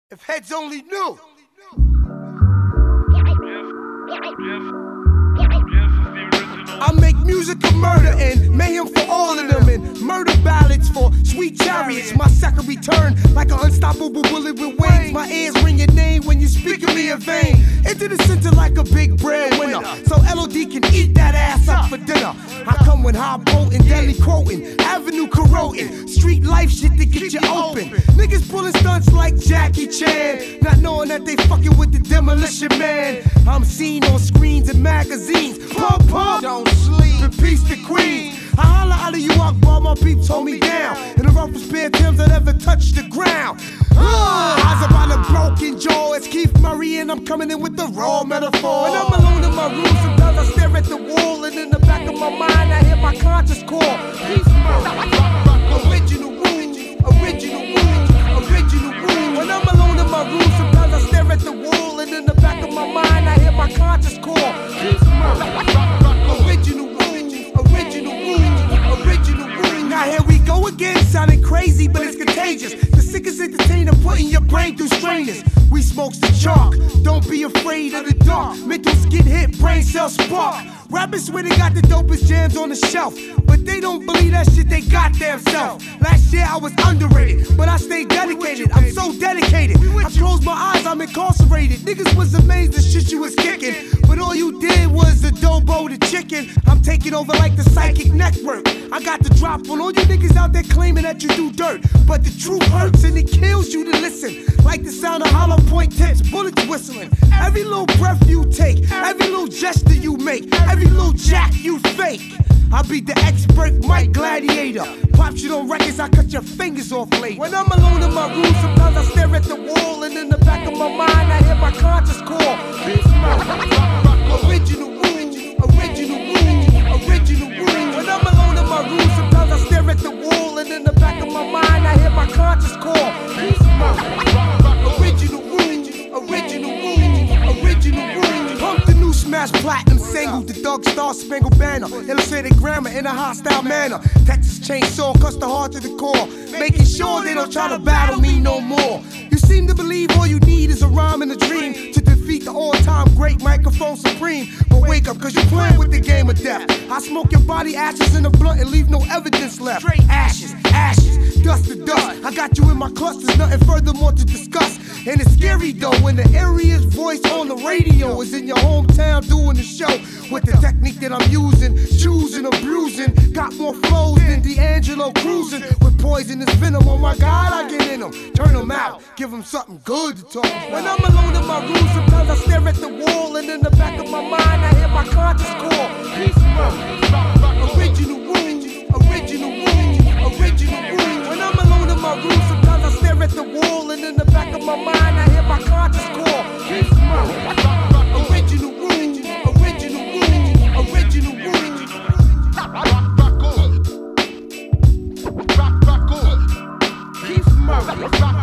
If heads only knew. I make music of murder and mayhem for all of them, and murder ballads for sweet chariots. My second return like an unstoppable bullet with wings. My ears ring your name when you speak of me in vain. Into the center like a big breadwinner, so LOD can eat that ass up for dinner. I come with high potent, deadly quoting, avenue corroding, street life shit to get you open. Niggas pulling stunts like Jackie Chan, not knowing that they fucking with the Demolition Man. I'm seen on screens and magazines. Pump, pump, don't sleep, and peace to Queen. I holla out of you Akbar, my peeps hold me down. In the roughest pair of Timbs that ever touched the ground. Eyes about a broken jaw, it's Keith Murray and I'm coming in with the raw metaphor. When I'm alone in my room, sometimes I stare at the wall, and in the back of my mind I hear my conscious call. Peace, original wounds, original wounds, original wounds. When I'm alone in my room, sometimes I stare at the wall, and in the back of my mind I hear my conscious call. Peace, original wounds, original wounds, original wounds. Now here we go again, sounding crazy, but it's contagious. The sickest entertainer putting your brain through strainers. We smokes the chalk, don't be afraid of the dark. Mental skin hit, brain cell spark. Rappers swear they got the dopest jams on the shelf, but they don't believe that shit they goddamn self. Last year I was underrated, but I stayed dedicated. I'm so dedicated, I closed my eyes, I'm incarcerated. Niggas was amazed the shit you was kicking, but all you did was adobo the chicken. I'm taking over like the psychic network. I got the drop on all you niggas out there claiming that you do dirt, but the truth hurts and it kills you to listen. Like the sound of hollow point tips, bullets whistling. Every little breath you take, every little gesture you make, every little jack you fake. I beat the expert Mike Gladiator. Pop shit on records, I cut your fingers off later. When I'm alone in my room, sometimes I stare at the wall, and in the back of my mind I hear my conscious call. Original wounds, original wounds, original wounds. When I'm alone in my room, sometimes I stare at the wall, and in the back of my mind I hear my conscious call. Original wounds, original wounds, original wounds. Pump the new smash platinum single, the Doug Star Spangled Banner. Illustrated grammar in a hostile manner. Texas chainsaw cuts the heart to the core, making sure they don't try to battle me no more. You seem to believe all you need is a rhyme and a dream to defeat the all-time great microphone supreme. But wake up, cause you're playing with the game of death. I smoke your body ashes in a blunt and leave no evidence left. Ashes, ashes, dust to dust. I got you in my clutches, nothing further more to discuss. And it's scary though when the area's voice on the radio is in your hometown doing the show. With the technique that I'm using, choosing or bruising. Got more flows than D'Angelo cruising. With poisonous venom, oh my God, I get in them. Turn them out, give them something good to talk about. When I'm alone in my room, sometimes I stare at the wall, and in the back of my mind I hear my conscious call. Original wounds, original wounds, original wounds. When I'm alone in my room, sometimes I stare at the wall, and in the back of my mind I hear my conscious call. Original wounds, original wounds, original wounds. Keith Murray.